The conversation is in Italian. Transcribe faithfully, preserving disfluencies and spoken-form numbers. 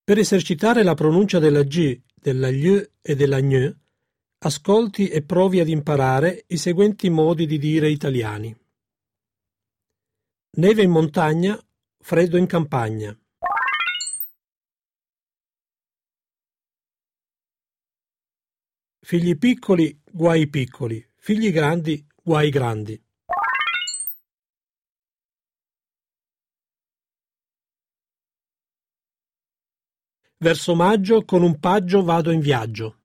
Per esercitare la pronuncia della G, della gl e della gn, ascolti e provi ad imparare i seguenti modi di dire italiani. Neve in montagna, freddo in campagna. Figli piccoli, guai piccoli, figli grandi, guai grandi. Verso maggio con un paggio vado in viaggio.